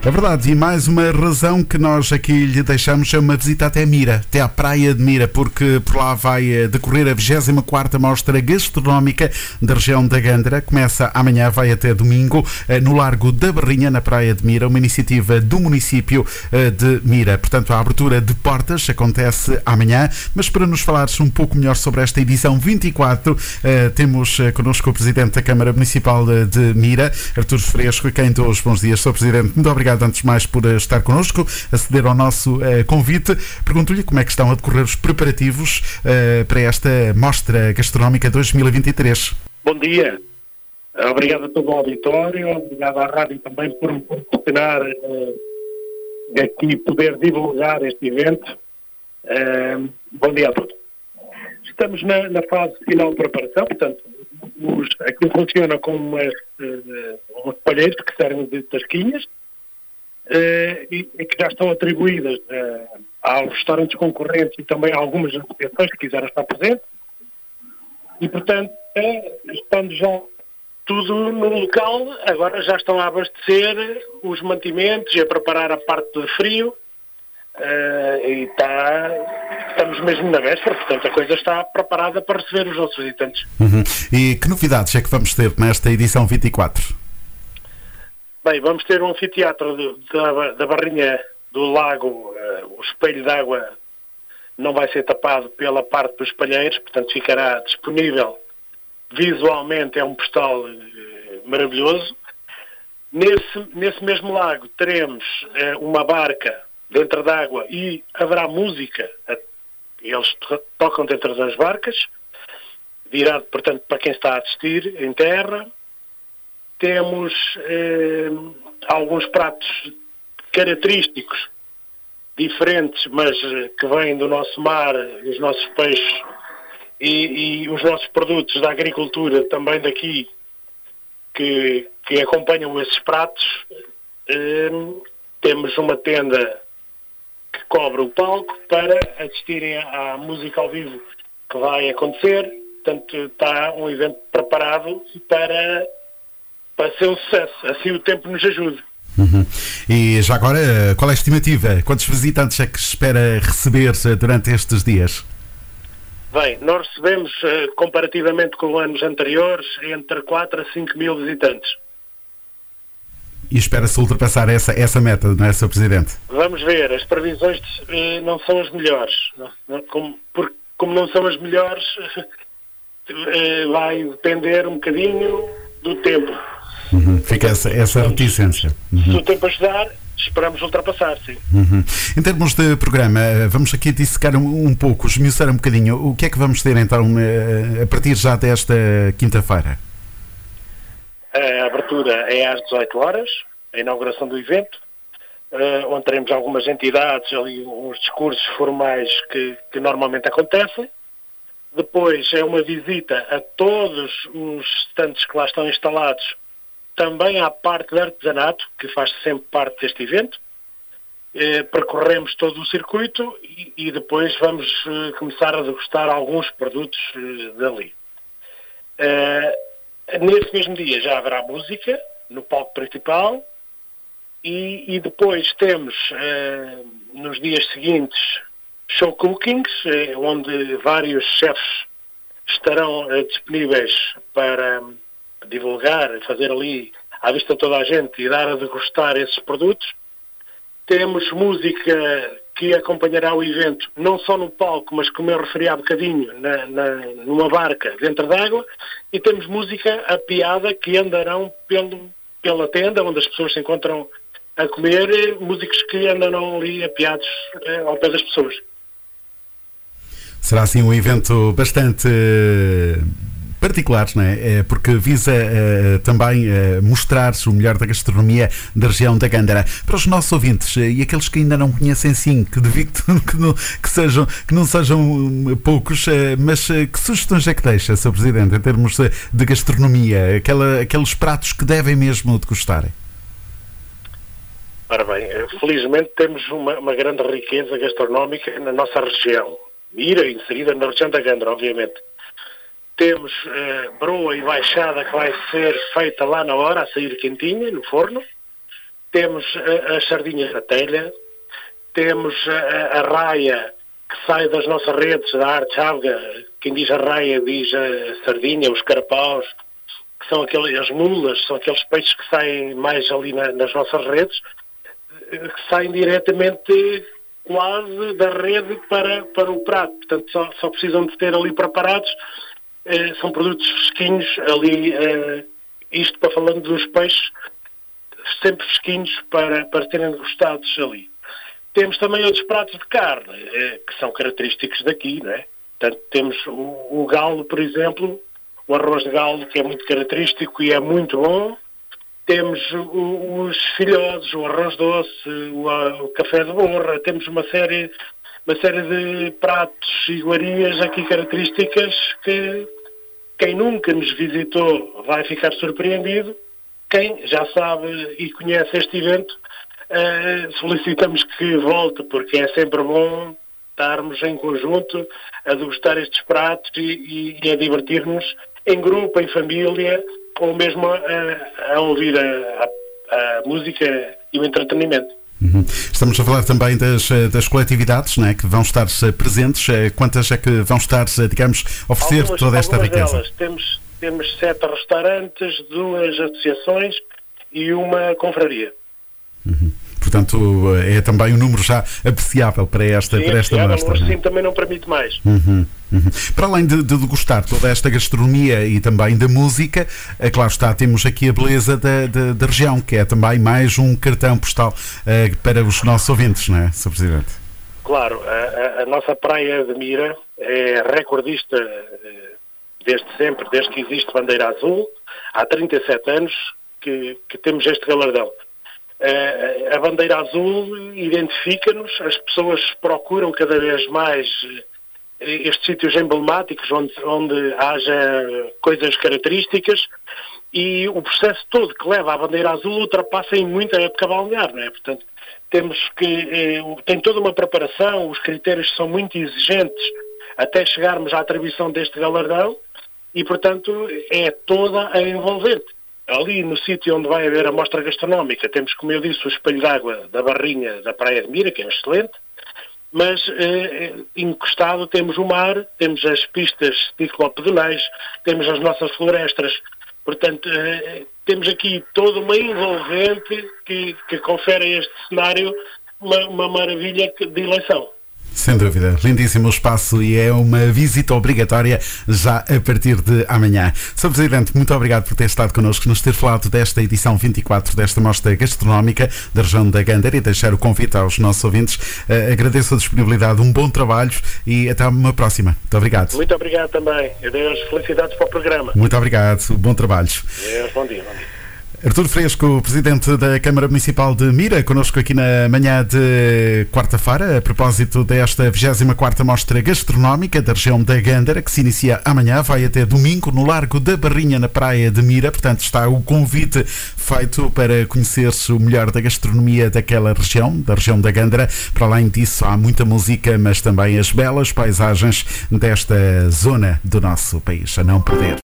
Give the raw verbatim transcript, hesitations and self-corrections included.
É verdade, e mais uma razão que nós aqui lhe deixamos é uma visita até Mira, até à praia de Mira, porque por lá vai decorrer a vigésima quarta Mostra Gastronómica da região da Gândara. Começa amanhã, vai até domingo, no Largo da Barrinha, na praia de Mira, uma iniciativa do município de Mira. Portanto, a abertura de portas acontece amanhã, mas para nos falares um pouco melhor sobre esta edição vinte e quatro, temos connosco o Presidente da Câmara Municipal de Mira, Artur Fresco, e quem dou os bons dias. Sr. Presidente, muito obrigado antes de mais por estar connosco, aceder ao nosso uh, convite. Pergunto-lhe como é que estão a decorrer os preparativos uh, para esta Mostra Gastronómica dois mil e vinte e três. Bom dia. Obrigado a todo o auditório, obrigado à rádio também por me proporcionar uh, aqui poder divulgar este evento. Uh, bom dia a todos. Estamos na, na fase final de preparação, portanto, os, aquilo funciona como umas, uh, uns palhetes que servem de tasquinhas, Uh, e, e que já estão atribuídas uh, aos restaurantes concorrentes e também a algumas associações que quiseram estar presentes. E, portanto, uh, estando já tudo no local, agora já estão a abastecer os mantimentos e a preparar a parte do frio. Uh, e está, estamos mesmo na véspera, portanto a coisa está preparada para receber os nossos visitantes. Uhum. E que novidades é que vamos ter nesta edição vinte e quatro? Bem, vamos ter um anfiteatro de, da, da Barrinha do Lago, uh, o espelho de água não vai ser tapado pela parte dos palheiros, portanto ficará disponível visualmente, é um postal uh, maravilhoso. Nesse, nesse mesmo lago teremos uh, uma barca dentro d'água e haverá música, uh, eles to- tocam dentro das barcas, virado, portanto, para quem está a assistir em terra. Temos eh, alguns pratos característicos, diferentes, mas eh, que vêm do nosso mar, os nossos peixes e, e os nossos produtos da agricultura também daqui, que, que acompanham esses pratos. Eh, temos uma tenda que cobre o palco para assistirem à música ao vivo que vai acontecer. Portanto, está um evento preparado para... para ser um sucesso, assim o tempo nos ajude. Uhum. E já agora, qual é a estimativa? Quantos visitantes é que se espera receber durante estes dias? Bem, nós recebemos, comparativamente com anos anteriores, entre quatro a cinco mil visitantes. E espera-se ultrapassar essa, essa meta, não é, senhor Presidente? Vamos ver, as previsões de, não são as melhores. Não, como, porque, como não são as melhores, vai depender um bocadinho do tempo. Uhum. Fica essa, essa reticência. Uhum. Se o tempo ajudar, esperamos ultrapassar, sim. Uhum. Em termos de programa, vamos aqui dissecar um, um pouco, esmiuçar um bocadinho. O que é que vamos ter então a partir já desta quinta-feira? A abertura é às dezoito horas, a inauguração do evento, onde teremos algumas entidades, ali uns discursos formais que, que normalmente acontecem. Depois é uma visita a todos os stands que lá estão instalados, também à parte de artesanato, que faz sempre parte deste evento. Eh, percorremos todo o circuito e, e depois vamos eh, começar a degustar alguns produtos eh, dali. Eh, nesse mesmo dia já haverá música no palco principal e, e depois temos, eh, nos dias seguintes, show cookings, eh, onde vários chefes estarão eh, disponíveis para divulgar, fazer ali à vista de toda a gente e dar a degustar esses produtos. Temos música que acompanhará o evento, não só no palco, mas como eu referi há bocadinho, na, na, numa barca dentro d'água, e temos música a piada que andarão pelo, pela tenda, onde as pessoas se encontram a comer, músicos que andarão ali apiados eh, ao pé das pessoas. Será assim um evento bastante particulares, não é? Porque visa uh, também uh, mostrar o melhor da gastronomia da região da Gândara. Para os nossos ouvintes uh, e aqueles que ainda não conhecem, sim, que devido que não, que sejam, que não sejam poucos, uh, mas uh, que sugestões é que deixa, senhor Presidente, em termos uh, de gastronomia, aquela, aqueles pratos que devem mesmo degustarem? Ora bem, felizmente temos uma, uma grande riqueza gastronómica na nossa região. Mira, inserida na região da Gândara, obviamente. Temos uh, broa e baixada que vai ser feita lá na hora, a sair quentinha, no forno. temos uh, as sardinhas da telha, temos a, a raia que sai das nossas redes da arte chávega. Quem diz a raia diz a sardinha, os carapaus, que são aqueles, as mulas, são aqueles peixes que saem mais ali na, nas nossas redes, que saem diretamente quase da rede para, para o prato. Portanto, só, só precisam de ter ali preparados. Eh, são produtos fresquinhos ali, eh, isto para falando dos peixes, sempre fresquinhos para, para serem degustados ali. Temos também outros pratos de carne, eh, que são característicos daqui, não é? Portanto, temos o, o galo, por exemplo, o arroz de galo, que é muito característico e é muito bom. Temos o, os filhotes, o arroz doce, o, a, o café de borra. Temos uma série, uma série de pratos e iguarias aqui características que quem nunca nos visitou vai ficar surpreendido. Quem já sabe e conhece este evento, uh, solicitamos que volte, porque é sempre bom estarmos em conjunto a degustar estes pratos e, e, e a divertir-nos em grupo, em família, ou mesmo a, a ouvir a, a, a música e o entretenimento. Uhum. Estamos a falar também das, das coletividades, não é, que vão estar presentes. Quantas é que vão estar, digamos, oferecer algumas, toda esta riqueza? Delas. Temos, temos sete restaurantes, duas associações e uma confraria. Uhum. Portanto, é também um número já apreciável para esta, sim, para esta mostra. Mas sim, também não permite mais. Uhum, uhum. Para além de, de degustar toda esta gastronomia e também da música, é claro está, temos aqui a beleza da, da, da região, que é também mais um cartão postal uh, para os nossos ouvintes, não é, senhor Presidente? Claro, a, a nossa praia de Mira é recordista desde sempre, desde que existe bandeira azul. Há trinta e sete anos que, que temos este galardão. Uh, a bandeira azul identifica-nos, as pessoas procuram cada vez mais uh, estes sítios emblemáticos onde, onde haja coisas características, e o processo todo que leva à bandeira azul ultrapassa em muita época balnear, não é? Portanto, temos que, uh, tem toda uma preparação, os critérios são muito exigentes até chegarmos à atribuição deste galardão, e portanto é toda a envolvente. Ali no sítio onde vai haver a mostra gastronómica temos, como eu disse, o espelho d'água da Barrinha da Praia de Mira, que é excelente, mas eh, encostado temos o mar, temos as pistas ciclopedonais, temos as nossas florestas. Portanto, eh, temos aqui toda uma envolvente que, que confere a este cenário uma, uma maravilha de eleição. Sem dúvida, lindíssimo o espaço e é uma visita obrigatória já a partir de amanhã. senhor Presidente, muito obrigado por ter estado connosco, nos ter falado desta edição vinte e quatro desta mostra gastronómica da região da Gândara e deixar o convite aos nossos ouvintes. Uh, agradeço a disponibilidade, um bom trabalho e até uma próxima. Muito obrigado. Muito obrigado também. Adeus, felicidades para o programa. Muito obrigado, bom trabalho. Adeus, bom dia, bom dia. Artur Fresco, Presidente da Câmara Municipal de Mira, connosco aqui na manhã de quarta-feira, a propósito desta vigésima quarta Mostra Gastronómica da região da Gândara, que se inicia amanhã, vai até domingo no Largo da Barrinha, na Praia de Mira. Portanto, está o convite feito para conhecer-se o melhor da gastronomia daquela região, da região da Gândara. Para além disso, há muita música, mas também as belas paisagens desta zona do nosso país, a não perder.